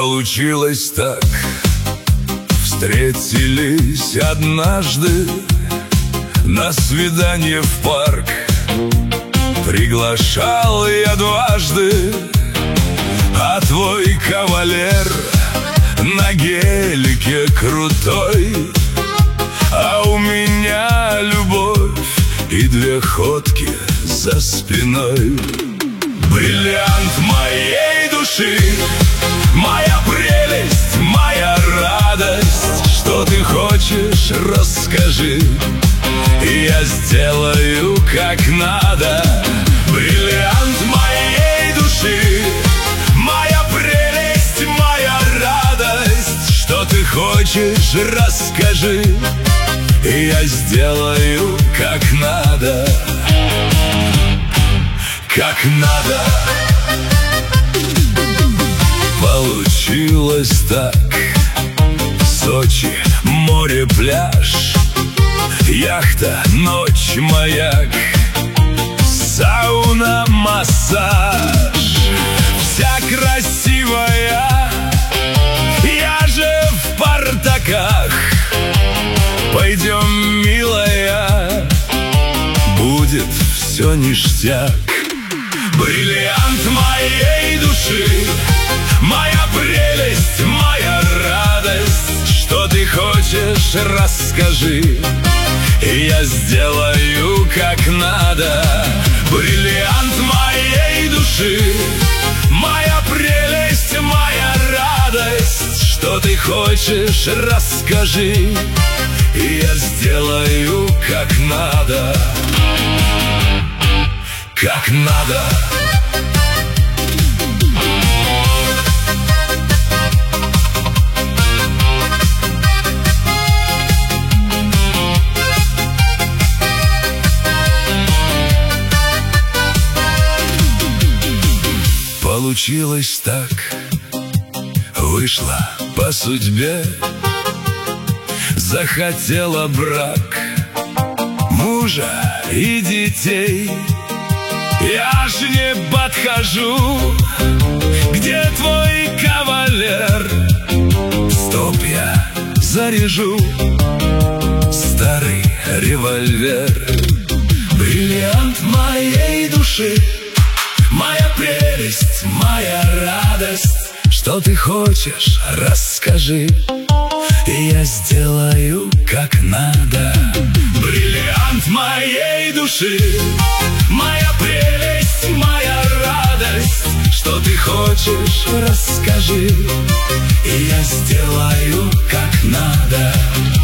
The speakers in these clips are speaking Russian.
Получилось так. Встретились однажды на свидание в парк. Приглашал я дважды, а твой кавалер на гелике крутой, а у меня любовь и две ходки за спиной. Бриллиант моей души, моя прелесть, моя радость. Что ты хочешь, расскажи, и я сделаю как надо. Бриллиант моей души, моя прелесть, моя радость. Что ты хочешь, расскажи, и я сделаю как надо. Как надо. Получилось так. Сочи, море, пляж, яхта, ночь, маяк, сауна, массаж. Вся красивая, я же в портаках. Пойдем, милая, будет все ништяк. Бриллиант моей души, моя прелесть, моя радость. Что ты хочешь, расскажи, и я сделаю как надо. Бриллиант моей души, моя прелесть, моя радость. Что ты хочешь, расскажи, и я сделаю как надо. Как надо. Получилось так, вышло по судьбе. Захотела брак, мужа и детей. Я ж не подхожу, где твой кавалер? Стоп, я заряжу старый револьвер. Бриллиант моей души, моя прелесть, моя радость. Что ты хочешь, расскажи, и я сделаю как надо. Бриллиант моей души, моя прелесть, моя радость. Что ты хочешь, расскажи, и я сделаю как надо.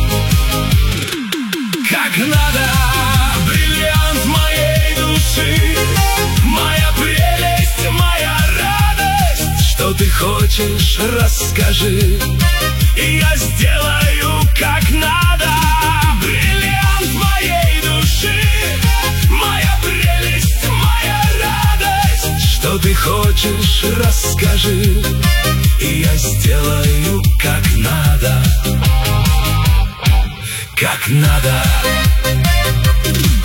Как надо. Бриллиант моей души, моя прелесть, моя радость. Что ты хочешь, расскажи, и я сделаю как надо. Бриллиант моей души, моя прелесть, моя радость. Что ты хочешь, расскажи, и я сделаю как надо. Как надо.